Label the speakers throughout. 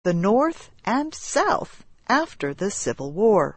Speaker 1: the North and South after the Civil War.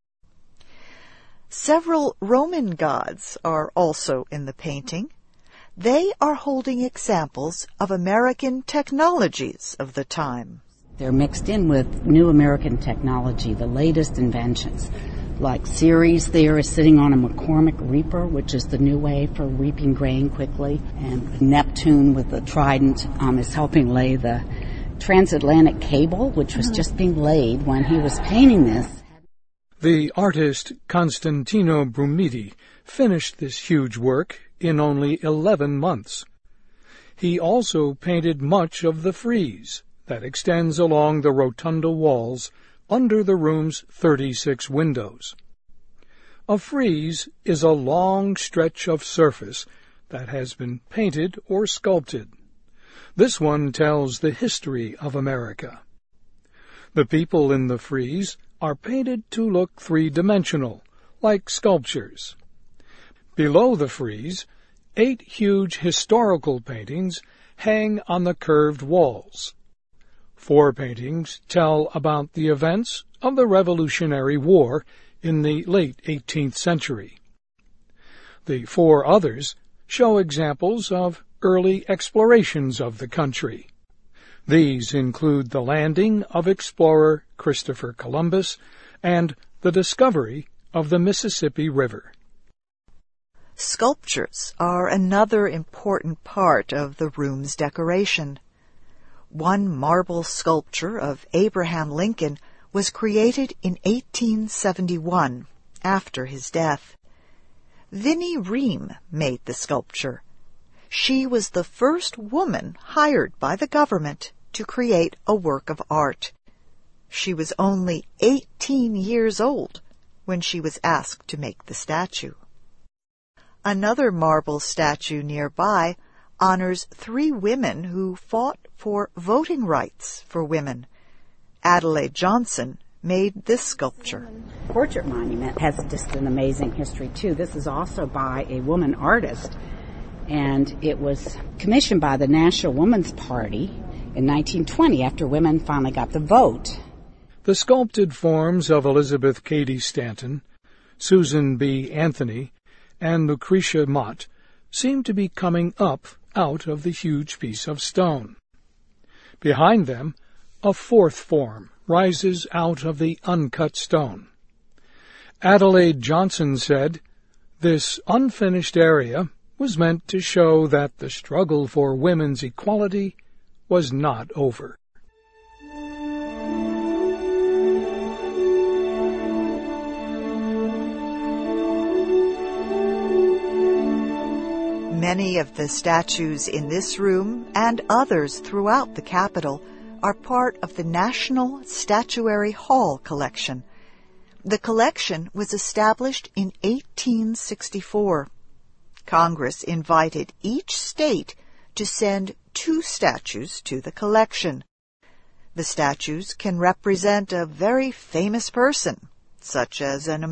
Speaker 1: Several Roman gods are also in the painting. They are holding examples of American technologies of the time.
Speaker 2: They're mixed in with new American technology, the latest inventions. Like Ceres there is sitting on a McCormick reaper, which is the new way for reaping grain quickly. And Neptune with the trident is helping lay the transatlantic cable, which was just being laid when he was painting this.
Speaker 3: The artist Constantino Brumidi finished this huge work in only 11 months. He also painted much of the frieze that extends along the rotunda walls under the room's 36 windows. A frieze is a long stretch of surface that has been painted or sculpted. This one tells the history of America. The people in the frieze are painted to look three-dimensional, like sculptures. Below the frieze, 8 huge historical paintings hang on the curved walls. 4 paintings tell about the events of the Revolutionary War in the late 18th century. The 4 others show examples of early explorations of the country. These include the landing of explorer Christopher Columbus and the discovery of the Mississippi River.
Speaker 1: Sculptures are another important part of the room's decoration. One marble sculpture of Abraham Lincoln was created in 1871, after his death. Vinnie Ream made the sculpture. She was the first woman hired by the government to create a work of art. She was only 18 years old when she was asked to make the statue. Another marble statue nearby honors 3 women who fought for voting rights for women. Adelaide Johnson made this sculpture.
Speaker 2: Portrait monument has just an amazing history, too. This is also by a woman artist, and it was commissioned by the National Woman's Party in 1920 after women finally got the vote.
Speaker 3: The sculpted forms of Elizabeth Cady Stanton, Susan B. Anthony, and Lucretia Mott seem to be coming up out of the huge piece of stone. Behind them, a 4th form rises out of the uncut stone. Adelaide Johnson said, "This unfinished area was meant to show that the struggle for women's equality was not over."
Speaker 1: Many of the statues in this room and others throughout the Capitol are part of the National Statuary Hall collection. The collection was established in 1864. Congress invited each state to send 2 statues to the collection. The statues can represent a very famous person, such as an